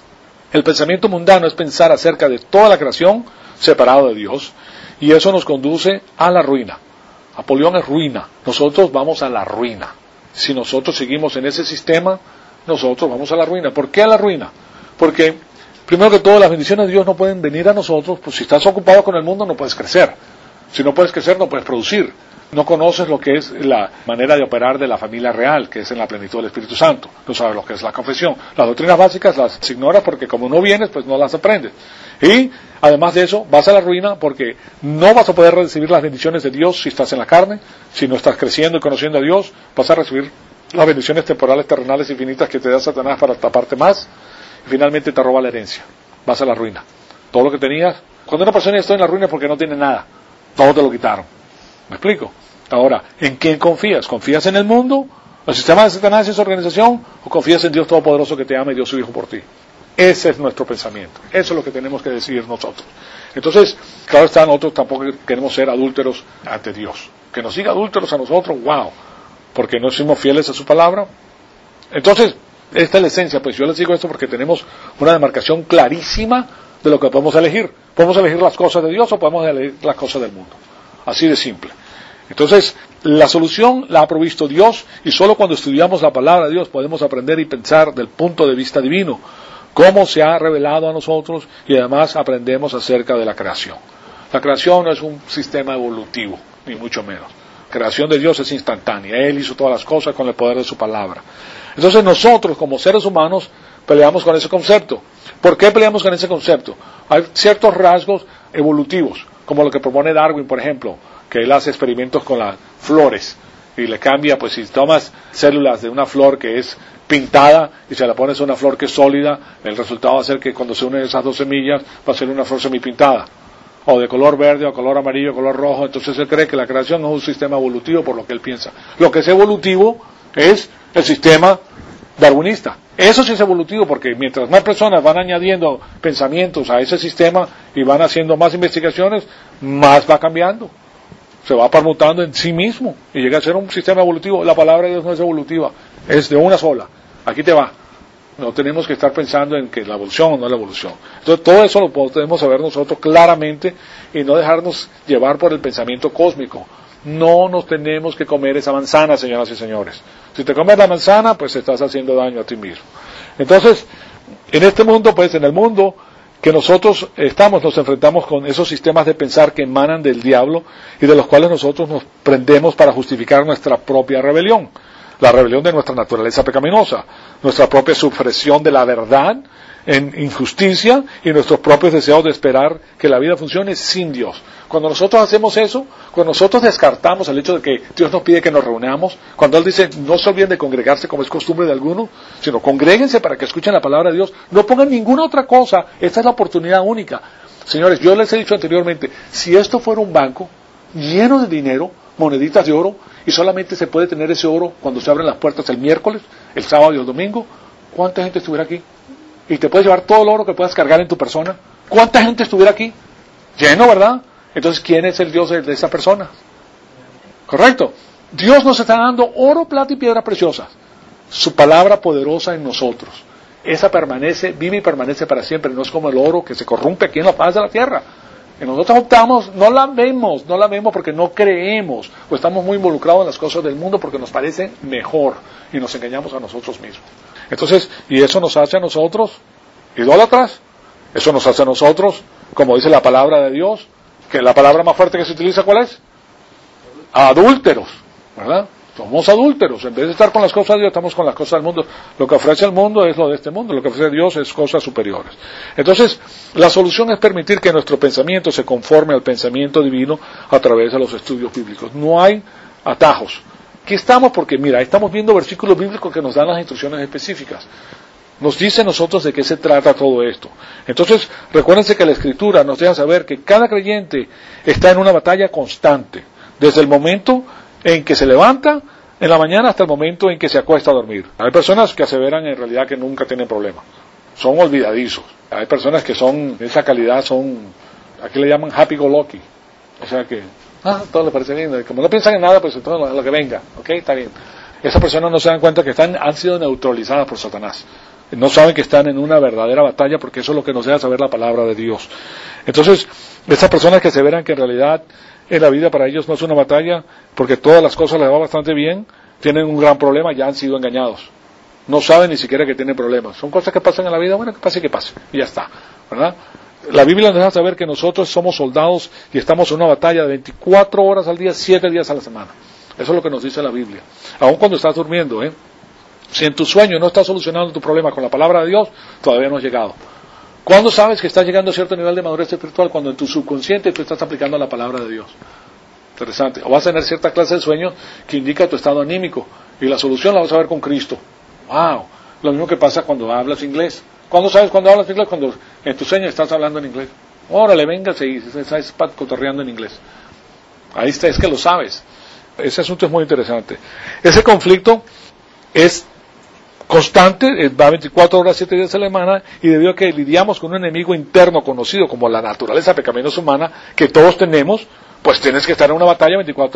[SPEAKER 1] El pensamiento mundano es pensar acerca de toda la creación separado de Dios, y eso nos conduce a la ruina. Apolión es ruina. Nosotros vamos a la ruina. Si nosotros seguimos en ese sistema, nosotros vamos a la ruina. ¿Por qué a la ruina? Porque, primero que todo, las bendiciones de Dios no pueden venir a nosotros, pues si estás ocupado con el mundo no puedes crecer. Si no puedes crecer, no puedes producir. No conoces lo que es la manera de operar de la familia real, que es en la plenitud del Espíritu Santo. No sabes lo que es la confesión. Las doctrinas básicas las ignoras porque como no vienes, pues no las aprendes. Y, además de eso, vas a la ruina porque no vas a poder recibir las bendiciones de Dios si estás en la carne. Si no estás creciendo y conociendo a Dios, vas a recibir las bendiciones temporales, terrenales, infinitas que te da Satanás para taparte más. Y finalmente te roba la herencia. Vas a la ruina. Todo lo que tenías. Cuando una persona está en la ruina es porque no tiene nada. Todo te lo quitaron. ¿Me explico? Ahora, ¿en quién confías? ¿Confías en el mundo, el sistema de Satanás y su organización, o confías en Dios Todopoderoso que te ama y dio su Hijo por ti? Ese es nuestro pensamiento. Eso es lo que tenemos que decidir nosotros. Entonces, claro está, nosotros tampoco queremos ser adúlteros ante Dios. Que nos siga adúlteros a nosotros, wow, porque no somos fieles a su palabra. Entonces, esta es la esencia, pues yo les digo esto porque tenemos una demarcación clarísima de lo que podemos elegir. Podemos elegir las cosas de Dios o podemos elegir las cosas del mundo. Así de simple. Entonces, la solución la ha provisto Dios, y solo cuando estudiamos la palabra de Dios podemos aprender y pensar del punto de vista divino, cómo se ha revelado a nosotros, y además aprendemos acerca de la creación. La creación no es un sistema evolutivo, ni mucho menos. La creación de Dios es instantánea. Él hizo todas las cosas con el poder de su palabra. Entonces nosotros, como seres humanos, peleamos con ese concepto. ¿Por qué peleamos con ese concepto? Hay ciertos rasgos evolutivos, como lo que propone Darwin, por ejemplo, que él hace experimentos con las flores y le cambia, pues si tomas células de una flor que es pintada y se la pones a una flor que es sólida, el resultado va a ser que cuando se unen esas dos semillas va a ser una flor semipintada, o de color verde, o color amarillo, o color rojo. Entonces él cree que la creación no es un sistema evolutivo, por lo que él piensa. Lo que es evolutivo es el sistema darwinista. Eso sí es evolutivo, porque mientras más personas van añadiendo pensamientos a ese sistema y van haciendo más investigaciones, más va cambiando. Se va permutando en sí mismo y llega a ser un sistema evolutivo. La palabra de Dios no es evolutiva, es de una sola. Aquí te va. No tenemos que estar pensando en que la evolución o no es la evolución. Entonces todo eso lo podemos saber nosotros claramente y no dejarnos llevar por el pensamiento cósmico. No nos tenemos que comer esa manzana, señoras y señores. Si te comes la manzana, pues estás haciendo daño a ti mismo. Entonces, en este mundo, pues en el mundo que nosotros nos enfrentamos con esos sistemas de pensar que emanan del diablo y de los cuales nosotros nos prendemos para justificar nuestra propia rebelión, la rebelión de nuestra naturaleza pecaminosa, nuestra propia supresión de la verdad en injusticia y nuestros propios deseos de esperar que la vida funcione sin Dios. Cuando nosotros hacemos eso, cuando nosotros descartamos el hecho de que Dios nos pide que nos reunamos, cuando Él dice, no se olviden de congregarse como es costumbre de algunos, sino congréguense para que escuchen la palabra de Dios, no pongan ninguna otra cosa, esta es la oportunidad única. Señores, yo les he dicho anteriormente, si esto fuera un banco lleno de dinero, moneditas de oro, y solamente se puede tener ese oro cuando se abren las puertas el miércoles, el sábado y el domingo, ¿cuánta gente estuviera aquí? Y te puedes llevar todo el oro que puedas cargar en tu persona. ¿Cuánta gente estuviera aquí? Lleno, ¿verdad? Entonces, ¿quién es el Dios de esa persona? ¿Correcto? Dios nos está dando oro, plata y piedras preciosas. Su palabra poderosa en nosotros. esa permanece, vive y permanece para siempre, no es como el oro que se corrompe aquí en la faz de la tierra. Y nosotros optamos, no la vemos porque no creemos, o estamos muy involucrados en las cosas del mundo porque nos parece mejor, y nos engañamos a nosotros mismos. Entonces, y eso nos hace a nosotros idólatras, eso nos hace a nosotros, como dice la palabra de Dios, que la palabra más fuerte que se utiliza, ¿cuál es? Adúlteros, ¿verdad? Somos adúlteros, en vez de estar con las cosas de Dios, estamos con las cosas del mundo. Lo que ofrece el mundo es lo de este mundo, lo que ofrece Dios es cosas superiores. Entonces, la solución es permitir que nuestro pensamiento se conforme al pensamiento divino a través de los estudios bíblicos. No hay atajos. Aquí estamos porque, mira, estamos viendo versículos bíblicos que nos dan las instrucciones específicas. Nos dice nosotros de qué se trata todo esto. Entonces, recuérdense que la Escritura nos deja saber que cada creyente está en una batalla constante, desde el momento en que se levanta en la mañana hasta el momento en que se acuesta a dormir. Hay personas que aseveran en realidad que nunca tienen problemas. Son olvidadizos. Hay personas que son, de esa calidad aquí le llaman happy go lucky. O sea que, todo le parece bien. Como no piensan en nada, pues entonces lo que venga. ¿Ok? Está bien. Esas personas no se dan cuenta que han sido neutralizadas por Satanás. No saben que están en una verdadera batalla porque eso es lo que nos deja saber la palabra de Dios. Entonces, esas personas que aseveran que en realidad en la vida para ellos no es una batalla, porque todas las cosas les va bastante bien, tienen un gran problema, ya han sido engañados. No saben ni siquiera que tienen problemas. Son cosas que pasan en la vida, bueno, que pase, y ya está, ¿verdad? La Biblia nos deja saber que nosotros somos soldados y estamos en una batalla de 24 horas al día, 7 días a la semana. Eso es lo que nos dice la Biblia. Aun cuando estás durmiendo, si en tu sueño no estás solucionando tu problema con la palabra de Dios, todavía no has llegado. ¿Cuándo sabes que estás llegando a cierto nivel de madurez espiritual? Cuando en tu subconsciente tú estás aplicando la palabra de Dios. Interesante. O vas a tener cierta clase de sueño que indica tu estado anímico. Y la solución la vas a ver con Cristo. ¡Wow! Lo mismo que pasa cuando hablas inglés. ¿Cuándo sabes cuando hablas inglés? Cuando en tu sueño estás hablando en inglés. Órale, véngase y estás cotorreando en inglés. Ahí está, es que lo sabes. Ese asunto es muy interesante. Ese conflicto es constante, va 24 horas, 7 días a la semana, y debido a que lidiamos con un enemigo interno conocido como la naturaleza pecaminosa humana, que todos tenemos, pues tienes que estar en una batalla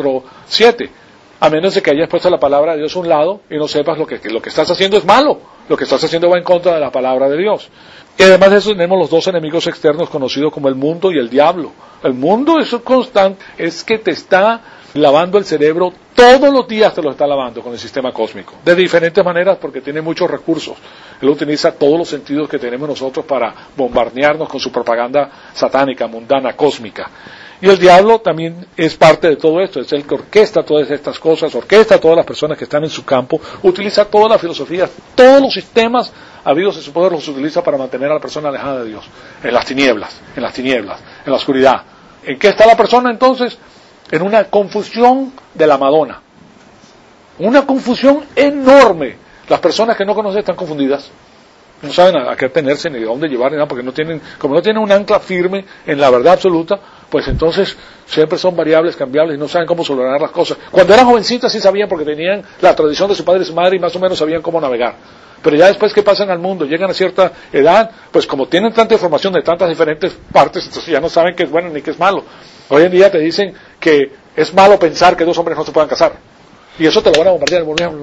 [SPEAKER 1] 24/7, a menos de que hayas puesto la palabra de Dios a un lado y no sepas lo que estás haciendo es malo, lo que estás haciendo va en contra de la palabra de Dios. Y además de eso tenemos los dos enemigos externos conocidos como el mundo y el diablo. El mundo es constante, es que te está lavando el cerebro, todos los días te lo está lavando con el sistema cósmico, de diferentes maneras porque tiene muchos recursos. Él utiliza todos los sentidos que tenemos nosotros para bombardearnos con su propaganda satánica, mundana, cósmica. Y el diablo también es parte de todo esto, es el que orquesta todas estas cosas, orquesta a todas las personas que están en su campo, utiliza toda la filosofía, todos los sistemas habidos en su poder los utiliza para mantener a la persona alejada de Dios, en las tinieblas, en la oscuridad. ¿En qué está la persona entonces? En una confusión de la Madonna. Una confusión enorme. Las personas que no conocen están confundidas. No saben a qué atenerse ni de dónde llevar ni nada, porque como no tienen un ancla firme en la verdad absoluta, pues entonces siempre son variables, cambiables y no saben cómo solucionar las cosas. Cuando eran jovencitas sí sabían porque tenían la tradición de su padre y su madre y más o menos sabían cómo navegar. Pero ya después que pasan al mundo, llegan a cierta edad, pues como tienen tanta información de tantas diferentes partes, entonces ya no saben qué es bueno ni qué es malo. Hoy en día te dicen que es malo pensar que dos hombres no se puedan casar. Y eso te lo van a bombardear.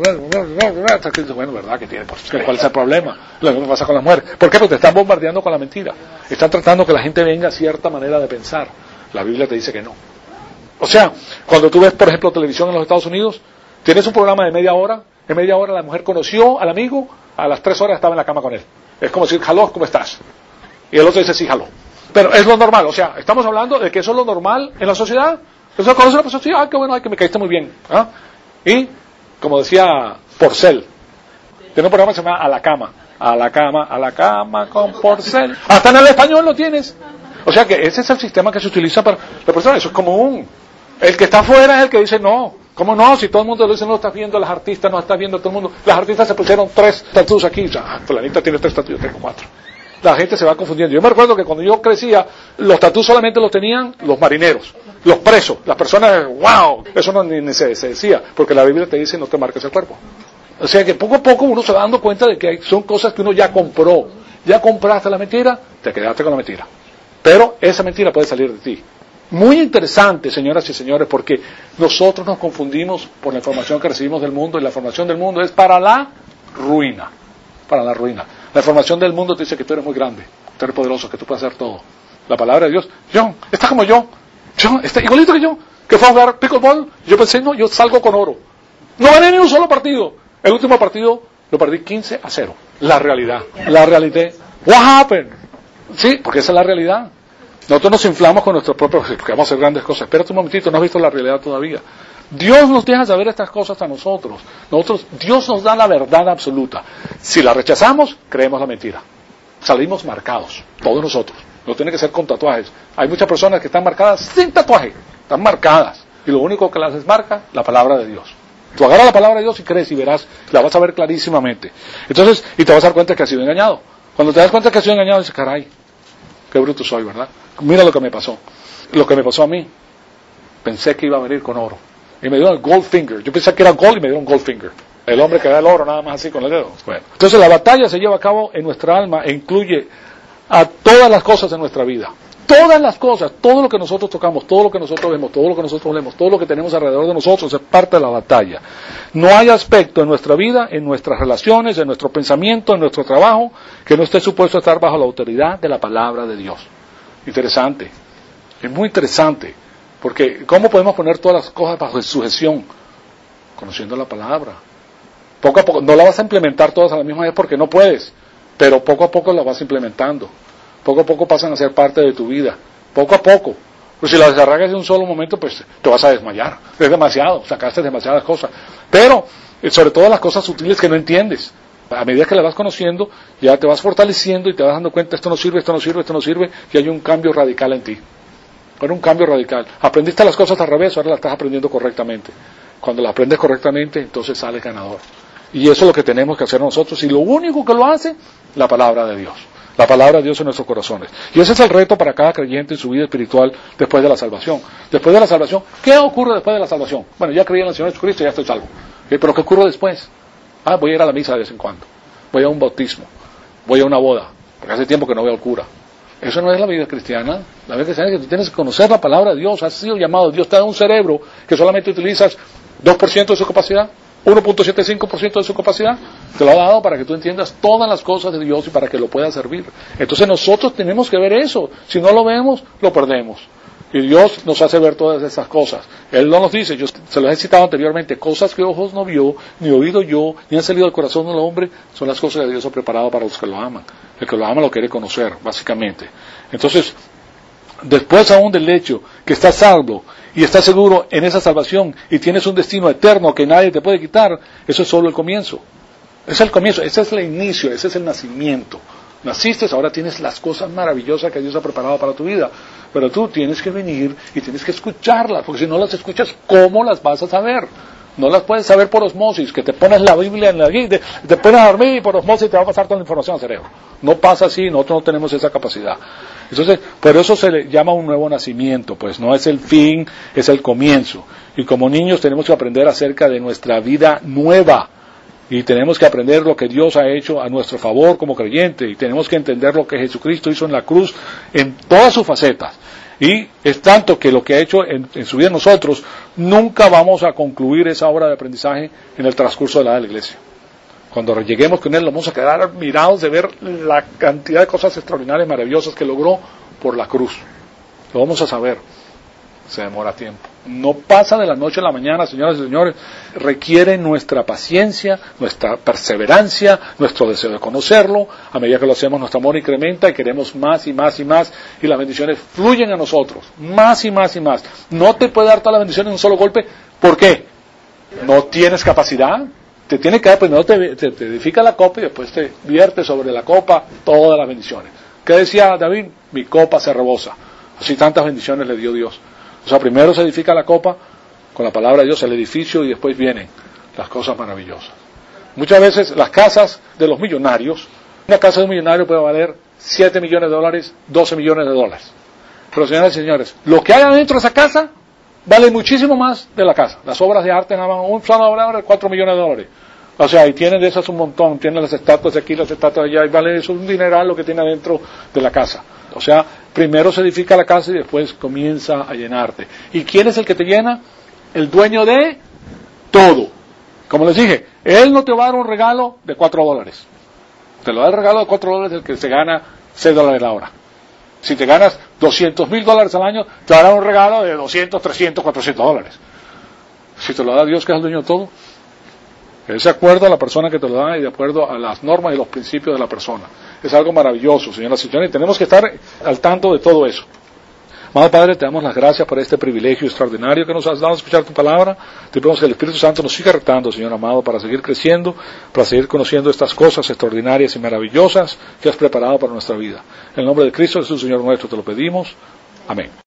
[SPEAKER 1] Bueno, ¿verdad? Que tiene, ¿cuál es el problema? Lo mismo pasa con las mujeres. ¿Por qué? Porque te están bombardeando con la mentira. Están tratando que la gente venga a cierta manera de pensar. La Biblia te dice que no. O sea, cuando tú ves, por ejemplo, televisión en los Estados Unidos, tienes un programa de media hora. En media hora la mujer conoció al amigo, a las 3 horas estaba en la cama con él. Es como decir, jaló, ¿cómo estás? Y el otro dice, sí, jaló. Pero es lo normal, o sea, estamos hablando de que eso es lo normal en la sociedad. Eso lo conoce la sociedad, qué bueno, que me caíste muy bien. ¿Ah? Y, como decía Porcel, tiene un programa que se llama A la cama con Porcel. Hasta en el español lo tienes. O sea que ese es el sistema que se utiliza para la persona, eso es común. El que está afuera es el que dice no. ¿Cómo no? Si todo el mundo lo dice, no estás viendo las artistas, no estás viendo todo el mundo. Las artistas se pusieron 3 tatuajes aquí. Fulanita tiene 3 tatuajes, yo tengo 4. La gente se va confundiendo. Yo me recuerdo que cuando yo crecía, los tatuajes solamente los tenían los marineros, los presos, las personas, wow, eso no ni se decía, porque la Biblia te dice no te marques el cuerpo. O sea que poco a poco uno se va dando cuenta de que son cosas que uno ya compró. Ya compraste la mentira, te quedaste con la mentira. Pero esa mentira puede salir de ti. Muy interesante, señoras y señores, porque nosotros nos confundimos por la información que recibimos del mundo, y la información del mundo es para la ruina. Para la ruina. La información del mundo te dice que tú eres muy grande, tú eres poderoso, que tú puedes hacer todo. La palabra de Dios, John, está como yo, John, está igualito que yo, que fue a jugar pickleball. Yo pensé, no, yo salgo con oro. No gané ni un solo partido. El último partido lo perdí 15-0. La realidad. What happened? Sí, porque esa es la realidad. Nosotros nos inflamos con nuestros propios, porque vamos a hacer grandes cosas. Espérate un momentito, no has visto la realidad todavía. Dios nos deja saber estas cosas a nosotros. Dios nos da la verdad absoluta. Si la rechazamos, creemos la mentira. Salimos marcados, todos nosotros. No tiene que ser con tatuajes. Hay muchas personas que están marcadas sin tatuaje. Están marcadas. Y lo único que las desmarca, la palabra de Dios. Tú agarras la palabra de Dios y crees y verás, la vas a ver clarísimamente. Entonces, y te vas a dar cuenta que has sido engañado. Cuando te das cuenta que has sido engañado, dices, caray, qué bruto soy, ¿verdad? Mira lo que me pasó. Lo que me pasó a mí. Pensé que iba a venir con oro. Y me dio el gold finger. Yo pensé que era gold y me dio un gold finger. El hombre que da el oro nada más así con el dedo. Bueno. Entonces la batalla se lleva a cabo en nuestra alma e incluye a todas las cosas de nuestra vida. Todas las cosas, todo lo que nosotros tocamos, todo lo que nosotros vemos, todo lo que nosotros leemos, todo lo que tenemos alrededor de nosotros es parte de la batalla. No hay aspecto en nuestra vida, en nuestras relaciones, en nuestro pensamiento, en nuestro trabajo, que no esté supuesto a estar bajo la autoridad de la palabra de Dios. Interesante. Es muy interesante. Porque ¿cómo podemos poner todas las cosas bajo sujeción? Conociendo la palabra. Poco a poco, no la vas a implementar todas a la misma vez porque no puedes, pero poco a poco la vas implementando. Poco a poco pasan a ser parte de tu vida. Poco a poco. Pues si la desarrollas en un solo momento, pues te vas a desmayar. Es demasiado, sacaste demasiadas cosas. Pero, sobre todo las cosas sutiles que no entiendes. A medida que la vas conociendo, ya te vas fortaleciendo y te vas dando cuenta, esto no sirve, y hay un cambio radical en ti. Era un cambio radical. Aprendiste las cosas al revés, ahora las estás aprendiendo correctamente. Cuando las aprendes correctamente, entonces sales ganador. Y eso es lo que tenemos que hacer nosotros. Y lo único que lo hace, la palabra de Dios. La palabra de Dios en nuestros corazones. Y ese es el reto para cada creyente en su vida espiritual después de la salvación. Después de la salvación, ¿qué ocurre después de la salvación? Bueno, ya creí en el Señor Jesucristo y ya estoy salvo. ¿Pero qué ocurre después? Voy a ir a la misa de vez en cuando. Voy a un bautismo. Voy a una boda. Porque hace tiempo que no veo al cura. Eso no es la vida cristiana. La vida cristiana es que tú tienes que conocer la palabra de Dios. Has sido llamado. Dios te da un cerebro que solamente utilizas 2% de su capacidad, 1.75% de su capacidad. Te lo ha dado para que tú entiendas todas las cosas de Dios y para que lo puedas servir. Entonces nosotros tenemos que ver eso. Si no lo vemos, lo perdemos. Y Dios nos hace ver todas esas cosas. Él no nos dice, yo se los he citado anteriormente, cosas que ojos no vio, ni oído yo, ni han salido del corazón del hombre, son las cosas que Dios ha preparado para los que lo aman. El que lo ama lo quiere conocer, básicamente. Entonces, después aún del hecho que estás salvo y estás seguro en esa salvación y tienes un destino eterno que nadie te puede quitar, eso es solo el comienzo. Es el comienzo, ese es el inicio, ese es el nacimiento. Naciste, ahora tienes las cosas maravillosas que Dios ha preparado para tu vida. Pero tú tienes que venir y tienes que escucharlas, porque si no las escuchas, ¿cómo las vas a saber? No las puedes saber por osmosis, que te pones la Biblia en la guía, te pones a dormir y por osmosis te va a pasar toda la información al cerebro. No pasa así, nosotros no tenemos esa capacidad. Entonces, por eso se le llama un nuevo nacimiento, pues no es el fin, es el comienzo. Y como niños tenemos que aprender acerca de nuestra vida nueva. Y tenemos que aprender lo que Dios ha hecho a nuestro favor como creyente. Y tenemos que entender lo que Jesucristo hizo en la cruz en todas sus facetas. Y es tanto que lo que ha hecho en su vida nosotros, nunca vamos a concluir esa obra de aprendizaje en el transcurso de la iglesia. Cuando lleguemos con Él, vamos a quedar admirados de ver la cantidad de cosas extraordinarias y maravillosas que logró por la cruz. Lo vamos a saber. Se demora tiempo. No pasa de la noche a la mañana, señoras y señores. Requiere nuestra paciencia, nuestra perseverancia, nuestro deseo de conocerlo. A medida que lo hacemos, nuestro amor incrementa y queremos más y más y más. Y las bendiciones fluyen a nosotros. Más y más y más. No te puede dar todas las bendiciones en un solo golpe. ¿Por qué? No tienes capacidad. Te tiene que dar, primero te edifica la copa y después te vierte sobre la copa todas las bendiciones. ¿Qué decía David? Mi copa se rebosa. Así tantas bendiciones le dio Dios. O sea, primero se edifica la copa con la palabra de Dios, el edificio, y después vienen las cosas maravillosas. Muchas veces las casas de los millonarios, una casa de un millonario puede valer $7 millones, $12 millones. Pero señoras y señores, lo que hay adentro de esa casa vale muchísimo más de la casa. Las obras de arte, nada más, un solo obra vale $4 millones. O sea, y tienen de esas un montón, tienen las estatuas de aquí, las estatuas de allá, y vale eso un dineral lo que tiene adentro de la casa. O sea, primero se edifica la casa y después comienza a llenarte. ¿Y quién es el que te llena? El dueño de todo. Como les dije, Él no te va a dar un regalo de $4. Te lo da el regalo de $4 del que se gana $6 la hora. Si te ganas $200,000 al año, te dará un regalo de $200, $300, $400. Si te lo da Dios, que es el dueño de todo, es de acuerdo a la persona que te lo da y de acuerdo a las normas y los principios de la persona. Es algo maravilloso, señoras y señores, y tenemos que estar al tanto de todo eso. Amado Padre, te damos las gracias por este privilegio extraordinario que nos has dado a escuchar tu palabra. Te pedimos que el Espíritu Santo nos siga retando, Señor amado, para seguir creciendo, para seguir conociendo estas cosas extraordinarias y maravillosas que has preparado para nuestra vida. En el nombre de Cristo Jesús, Señor nuestro, te lo pedimos. Amén.